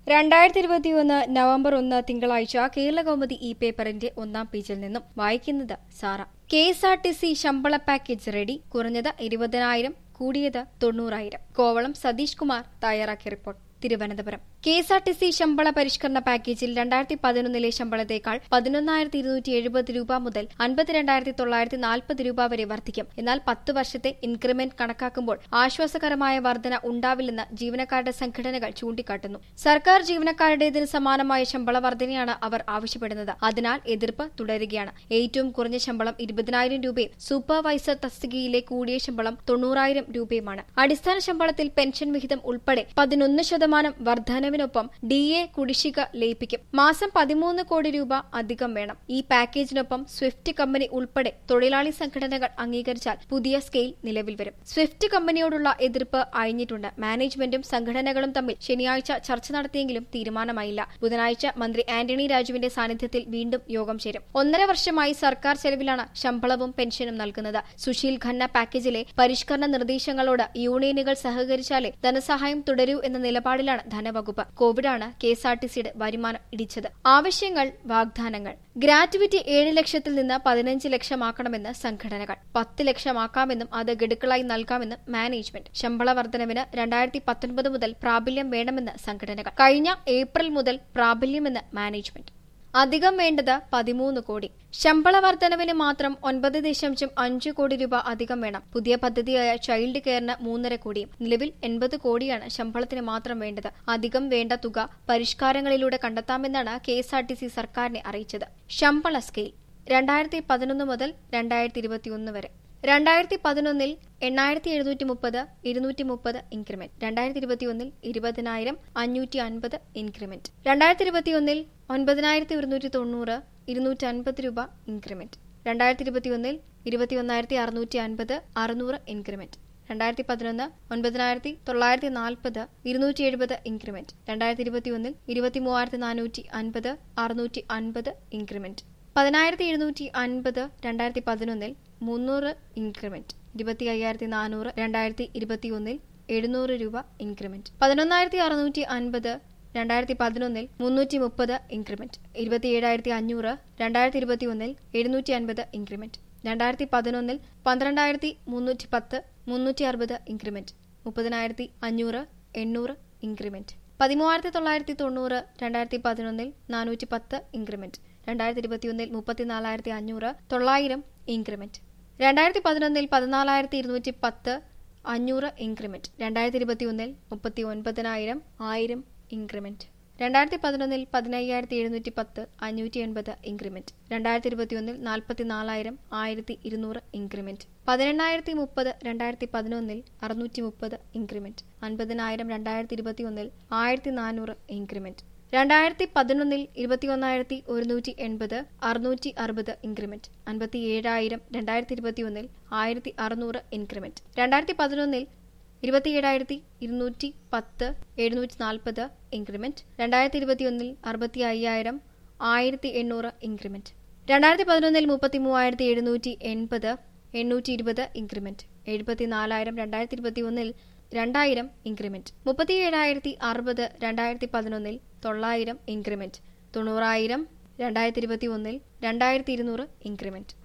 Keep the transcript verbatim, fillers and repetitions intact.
രണ്ടായിരത്തി ഇരുപത്തിയൊന്ന് നവംബർ ഒന്ന് തിങ്കളാഴ്ച കേരളകൗമുദി ഇ പേപ്പറിന്റെ ഒന്നാം പേജിൽ നിന്നും വായിക്കുന്നത് Sara. K S R T C ശമ്പള പാക്കേജ് റെഡി. കുറഞ്ഞത് ഇരുപതിനായിരം, കൂടിയത് തൊണ്ണൂറായിരം. കോവളം സതീഷ് കുമാർ തയ്യാറാക്കിയ report. Thiruvananthapuram. K S R T C ശമ്പള പരിഷ്കരണ പാക്കേജിൽ രണ്ടായിരത്തി പതിനൊന്നിലെ ശമ്പളത്തേക്കാൾ പതിനൊന്നായിരത്തി ഇരുന്നൂറ്റി എഴുപത് രൂപ മുതൽ അൻപത്തിരണ്ടായിരത്തി തൊള്ളായിരത്തി നാൽപ്പത് രൂപ വരെ വർദ്ധിക്കും. എന്നാൽ പത്ത് വർഷത്തെ ഇൻക്രിമെന്റ് കണക്കാക്കുമ്പോൾ ആശ്വാസകരമായ വർധന ഉണ്ടാവില്ലെന്ന് ജീവനക്കാരുടെ സംഘടനകൾ ചൂണ്ടിക്കാട്ടുന്നു. സർക്കാർ ജീവനക്കാരുടേതിന് സമാനമായ ശമ്പള വർധനയാണ് അവർ ആവശ്യപ്പെടുന്നത്. അതിനാൽ എതിർപ്പ് തുടരുകയാണ്. ഏറ്റവും കുറഞ്ഞ ശമ്പളം ഇരുപതിനായിരം രൂപയും സൂപ്പർവൈസർ തസ്തികയിലെ കൂടിയ ശമ്പളം തൊണ്ണൂറായിരം രൂപയുമാണ്. അടിസ്ഥാന ശമ്പളത്തിൽ പെൻഷൻ വിഹിതം ഉൾപ്പെടെ പതിനൊന്ന് ശതമാനം വർധനവിനൊപ്പം ഡി എ കുടിശ്ശിക ലയിപ്പിക്കും. മാസം പതിമൂന്ന് കോടി രൂപ അധികം വേണം. ഈ പാക്കേജിനൊപ്പം സ്വിഫ്റ്റ് കമ്പനി ഉൾപ്പെടെ തൊഴിലാളി സംഘടനകൾ അംഗീകരിച്ചാൽ പുതിയ സ്കെയിൽ നിലവിൽ വരും. സ്വിഫ്റ്റ് കമ്പനിയോടുള്ള എതിർപ്പ് അഴിഞ്ഞിട്ടുണ്ട്. മാനേജ്മെന്റും സംഘടനകളും തമ്മിൽ ശനിയാഴ്ച ചർച്ച നടത്തിയെങ്കിലും തീരുമാനമായില്ല. ബുധനാഴ്ച മന്ത്രി ആന്റണി രാജുവിന്റെ സാന്നിധ്യത്തിൽ വീണ്ടും യോഗം ചേരും. ഒന്നര വർഷമായി സർക്കാർ ചെലവിലാണ് ശമ്പളവും പെൻഷനും നൽകുന്നത്. സുശീൽ ഖന്ന പാക്കേജിലെ പരിഷ്കരണ നിർദ്ദേശങ്ങളോട് യൂണിയനുകൾ സഹകരിച്ചാലേ ധനസഹായം തുടരൂ എന്ന നിലപാടിലാണ് ധനവകുപ്പ്. കോവിഡാണ് കെ എസ് ആർ ടി സിയുടെ വരുമാനം ഇടിച്ചത്. ആവശ്യങ്ങൾ, വാഗ്ദാനങ്ങൾ. ഗ്രാറ്റുവിറ്റി ഏഴ് ലക്ഷത്തിൽ നിന്ന് പതിനഞ്ച് ലക്ഷമാക്കണമെന്ന് സംഘടനകൾ. പത്ത് ലക്ഷമാക്കാമെന്നും അത് ഗഡുക്കളായി നൽകാമെന്നും മാനേജ്മെന്റ്. ശമ്പള വർധനവിന് രണ്ടായിരത്തി പത്തൊൻപത് മുതൽ പ്രാബല്യം വേണമെന്ന് സംഘടനകൾ. കഴിഞ്ഞ ഏപ്രിൽ മുതൽ പ്രാബല്യമെന്ന് മാനേജ്മെന്റ്. അധികം വേണ്ടത് പതിമൂന്ന് കോടി. ശമ്പള വർധനവിന് മാത്രം ഒൻപത് ദശാംശം അഞ്ച് കോടി രൂപ അധികം വേണം. പുതിയ പദ്ധതിയായ ചൈൽഡ് കെയറിന് മൂന്നര കോടിയും. നിലവിൽ എൺപത് കോടിയാണ് ശമ്പളത്തിന് മാത്രം വേണ്ടത്. അധികം വേണ്ട തുക പരിഷ്കാരങ്ങളിലൂടെ കണ്ടെത്താമെന്നാണ് K S R T C സർക്കാരിനെ അറിയിച്ചത്. ശമ്പള സ്കെയിൽ രണ്ടായിരത്തി പതിനൊന്ന് മുതൽ രണ്ടായിരത്തി ഇരുപത്തിയൊന്ന് വരെ. രണ്ടായിരത്തി പതിനൊന്നിൽ എണ്ണായിരത്തി എഴുന്നൂറ്റി മുപ്പത് ഇരുന്നൂറ്റി മുപ്പത് ഇൻക്രിമെന്റ്. രണ്ടായിരത്തി ഇരുപത്തിയൊന്നിൽ ഇരുപതിനായിരം അഞ്ഞൂറ്റി അൻപത് ഇൻക്രിമെന്റ്. രണ്ടായിരത്തി ഇരുപത്തിയൊന്നിൽ ഒൻപതിനായിരത്തി ഒരുന്നൂറ്റി തൊണ്ണൂറ് ഇരുന്നൂറ്റി അൻപത് രൂപ ഇൻക്രിമെന്റ്. രണ്ടായിരത്തി ഇരുപത്തിയൊന്നിൽ ഇരുപത്തിയൊന്നായിരത്തി അറുന്നൂറ്റി അൻപത് അറുന്നൂറ് ഇൻക്രിമെന്റ്. രണ്ടായിരത്തി പതിനൊന്ന് ഒൻപതിനായിരത്തി തൊള്ളായിരത്തി നാൽപ്പത് ഇരുന്നൂറ്റി എഴുപത് ഇൻക്രിമെന്റ്. രണ്ടായിരത്തി ഇരുപത്തിയൊന്നിൽ ഇരുപത്തി മൂവായിരത്തി നാനൂറ്റി അൻപത് അറുന്നൂറ്റി അൻപത് ഇൻക്രിമെന്റ്. പതിനായിരത്തി എഴുന്നൂറ്റി അൻപത് രണ്ടായിരത്തി പതിനൊന്നിൽ മുന്നൂറ് ഇൻക്രിമെന്റ്. ഇരുപത്തി അയ്യായിരത്തി നാനൂറ് രണ്ടായിരത്തി ഇരുപത്തിയൊന്നിൽ എഴുന്നൂറ് രൂപ ഇൻക്രിമെന്റ്. പതിനൊന്നായിരത്തി അറുന്നൂറ്റി അൻപത് രണ്ടായിരത്തി പതിനൊന്നിൽ മുന്നൂറ്റി മുപ്പത് ഇൻക്രിമെന്റ്. ഇരുപത്തിയേഴായിരത്തി അഞ്ഞൂറ് രണ്ടായിരത്തി ഇരുപത്തിയൊന്നിൽ എഴുന്നൂറ്റി അൻപത് ഇൻക്രിമെന്റ്. രണ്ടായിരത്തി പതിനൊന്നിൽ പന്ത്രണ്ടായിരത്തി മുന്നൂറ്റി പത്ത് മുന്നൂറ്റി അറുപത് ഇൻക്രിമെന്റ്. മുപ്പതിനായിരത്തി അഞ്ഞൂറ് എണ്ണൂറ് ഇൻക്രിമെന്റ്. പതിമൂവായിരത്തി തൊള്ളായിരത്തി തൊണ്ണൂറ് രണ്ടായിരത്തി പതിനൊന്നിൽ നാനൂറ്റി പത്ത് ഇൻക്രിമെന്റ്. രണ്ടായിരത്തി ഇരുപത്തിയൊന്നിൽ മുപ്പത്തിനാലായിരത്തി അഞ്ഞൂറ് തൊള്ളായിരം ഇൻക്രിമെന്റ്. രണ്ടായിരത്തി പതിനൊന്നിൽ പതിനാലായിരത്തി ഇരുന്നൂറ്റി പത്ത് അഞ്ഞൂറ് ഇൻക്രിമെന്റ്. രണ്ടായിരത്തി ഇരുപത്തിയൊന്നിൽ മുപ്പത്തി ഒൻപതിനായിരം ആയിരം ഇൻക്രിമെന്റ്. രണ്ടായിരത്തി പതിനൊന്നിൽ പതിനയ്യായിരത്തി എഴുന്നൂറ്റി പത്ത് അഞ്ഞൂറ്റി എൺപത് ഇൻക്രിമെന്റ്. രണ്ടായിരത്തി ഇരുപത്തിയൊന്നിൽ നാൽപ്പത്തിനാലായിരം ആയിരത്തി ഇരുന്നൂറ് ഇൻക്രിമെന്റ്. പതിനെണ്ണായിരത്തി മുപ്പത് രണ്ടായിരത്തി പതിനൊന്നിൽ അറുന്നൂറ്റി മുപ്പത് ഇൻക്രിമെന്റ്. അൻപതിനായിരം രണ്ടായിരത്തി ഇരുപത്തിയൊന്നിൽ ആയിരത്തി നാനൂറ് ഇൻക്രിമെന്റ്. രണ്ടായിരത്തി പതിനൊന്നിൽ ഇരുപത്തിയൊന്നായിരത്തി ഒരുന്നൂറ്റി എൺപത് അറുന്നൂറ്റി അറുപത് ഇൻക്രിമെന്റ്. അൻപത്തി ഏഴായിരം രണ്ടായിരത്തി ഇരുപത്തിയൊന്നിൽ ആയിരത്തി അറുന്നൂറ് ഇൻക്രിമെന്റ്. രണ്ടായിരത്തി പതിനൊന്നിൽ ഇരുപത്തിയേഴായിരത്തി ഇരുന്നൂറ്റി പത്ത് എഴുന്നൂറ്റി നാൽപ്പത് ഇൻക്രിമെന്റ്. രണ്ടായിരത്തി ഇരുപത്തിയൊന്നിൽ അറുപത്തി അയ്യായിരം ആയിരത്തി എണ്ണൂറ് ഇൻക്രിമെന്റ്. രണ്ടായിരത്തി പതിനൊന്നിൽ മുപ്പത്തി മൂവായിരത്തി എഴുന്നൂറ്റി എൺപത് എണ്ണൂറ്റി ഇരുപത് ഇൻക്രിമെന്റ്. എഴുപത്തിനാലായിരം രണ്ടായിരത്തി ഇരുപത്തിയൊന്നിൽ രണ്ടായിരം ഇൻക്രിമെന്റ്. മുപ്പത്തിയേഴായിരത്തി അറുപത് രണ്ടായിരത്തി പതിനൊന്നിൽ തൊള്ളായിരം ഇൻക്രിമെന്റ്. തൊണ്ണൂറായിരം രണ്ടായിരത്തി ഇരുപത്തി ഒന്നിൽ രണ്ടായിരത്തി ഇരുന്നൂറ് ഇൻക്രിമെന്റ്.